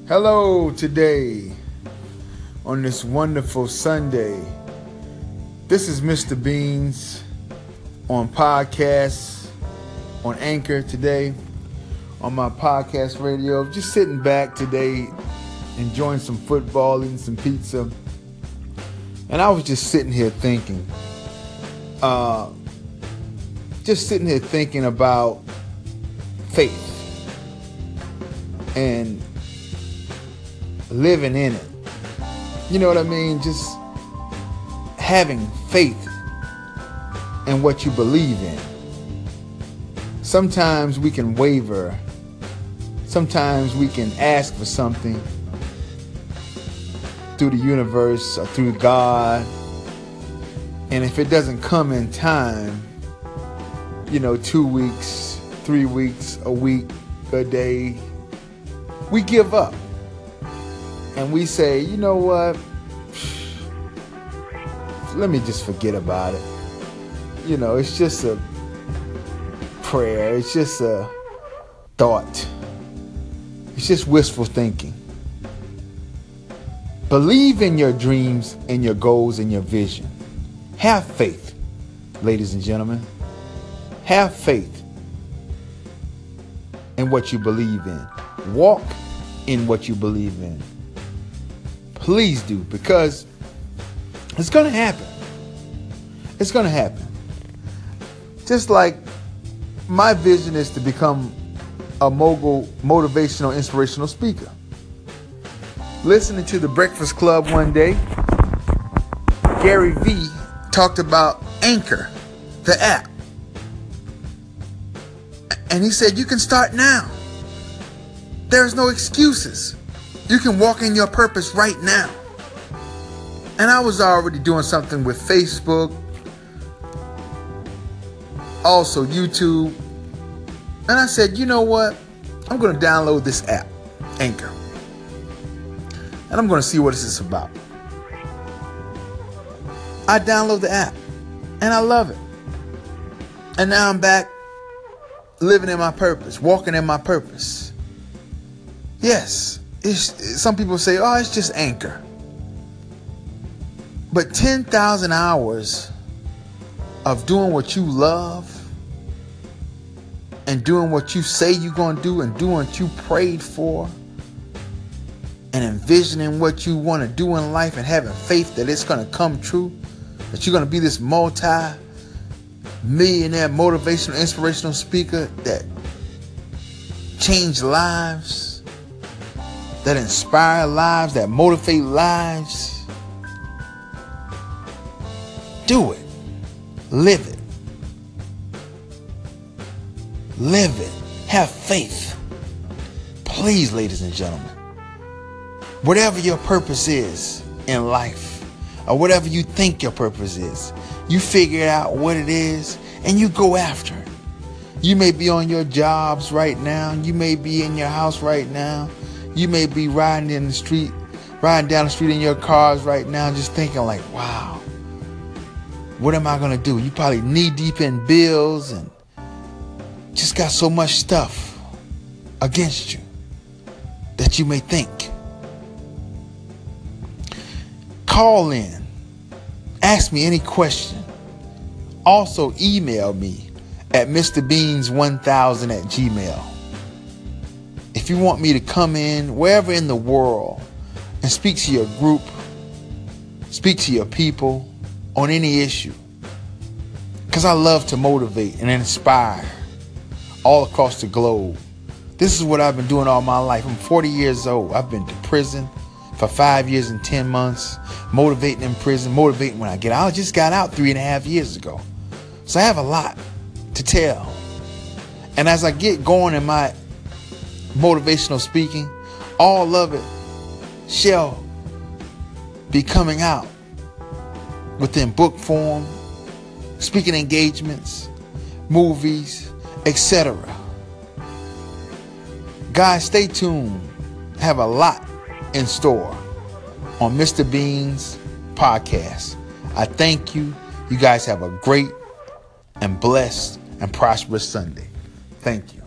Hello today on this wonderful Sunday. This is Mr. Beans on podcasts, on Anchor today, on my podcast radio. Just sitting back today, enjoying some football, eating some pizza. And I was just sitting here thinking, about faith and living in it. You know what I mean? Just having faith in what you believe in. Sometimes we can waver. Sometimes we can ask for something through the universe or through God. And if it doesn't come in time, 2 weeks, 3 weeks, a week, a day, we give up. And we say, you know what? Let me just forget about it. It's just a prayer. It's just a thought. It's just wishful thinking. Believe in your dreams and your goals and your vision. Have faith, ladies and gentlemen. Have faith in what you believe in. Walk in what you believe in. Please do, because it's going to happen. It's going to happen. Just like my vision is to become a mogul, motivational, inspirational speaker. Listening to The Breakfast Club one day, Gary Vee talked about Anchor, the app. And he said, you can start now. There's no excuses. You can walk in your purpose right now. And I was already doing something with Facebook, also YouTube. And I said, you know what? I'm going to download this app, Anchor. And I'm going to see what this is about. I download the app and I love it. And now I'm back living in my purpose, walking in my purpose. Yes. Some people say, oh, it's just Anchor. But 10,000 hours of doing what you love and doing what you say you're going to do and doing what you prayed for and envisioning what you want to do in life and having faith that it's going to come true, that you're going to be this multi-millionaire motivational, inspirational speaker that changed lives, that inspire lives, that motivate lives. Do it. Live it. Live it. Have faith. Please, ladies and gentlemen, whatever your purpose is in life, or whatever you think your purpose is, you figure out what it is and you go after it. You may be on your jobs right now. You may be in your house right now. You may be riding down the street in your cars right now, just thinking like, wow, what am I going to do? You probably knee deep in bills and just got so much stuff against you that you may think. Call in. Ask me any question. Also email me at mrbeans1000@gmail.com. If you want me to come in wherever in the world and speak to your group, speak to your people on any issue, because I love to motivate and inspire all across the globe. This is what I've been doing all my life. I'm 40 years old. I've been to prison for 5 years and 10 months, motivating in prison, motivating when I get out. I just got out 3.5 years ago. So I have a lot to tell. And as I get going in my motivational speaking, all of it shall be coming out within book form, speaking engagements, movies, etc. Guys, stay tuned. I have a lot in store on Mr. Beans podcast. I thank you. You guys have a great and blessed and prosperous Sunday. Thank you.